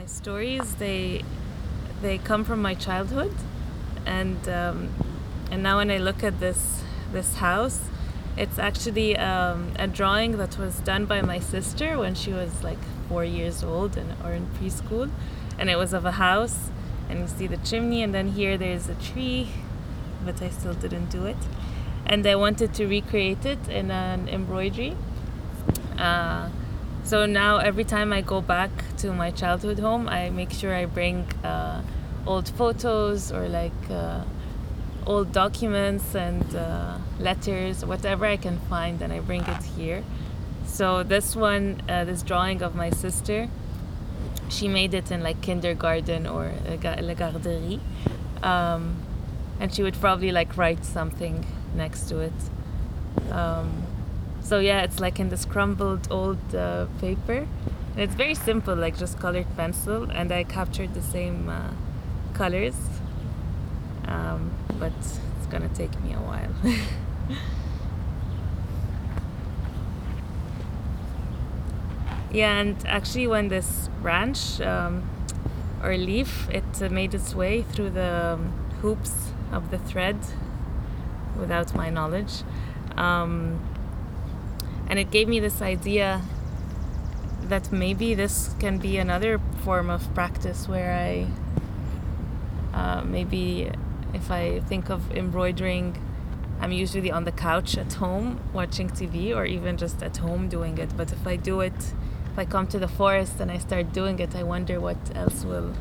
My stories, they come from my childhood, and now when I look at this house, it's actually a drawing that was done by my sister when she was like 4 years old or in preschool, and it was of a house, and you see the chimney, and then here there's a tree, but I still didn't do it, and I wanted to recreate it in an embroidery. So now every time I go back to my childhood home, I make sure I bring old photos or old documents and letters, whatever I can find, and I bring it here. So this one, this drawing of my sister, she made it in like kindergarten or la garderie, and she would probably like write something next to it. So yeah, it's like in this crumbled old paper. And it's very simple, like just colored pencil, and I captured the same colors. But it's gonna take me a while. Yeah, and actually when this branch or leaf, it made its way through the hoops of the thread without my knowledge. And it gave me this idea that maybe this can be another form of practice where maybe if I think of embroidering, I'm usually on the couch at home watching TV or even just at home doing it. But if I come to the forest and I start doing it, I wonder what else will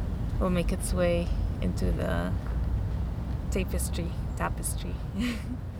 make its way into the tapestry.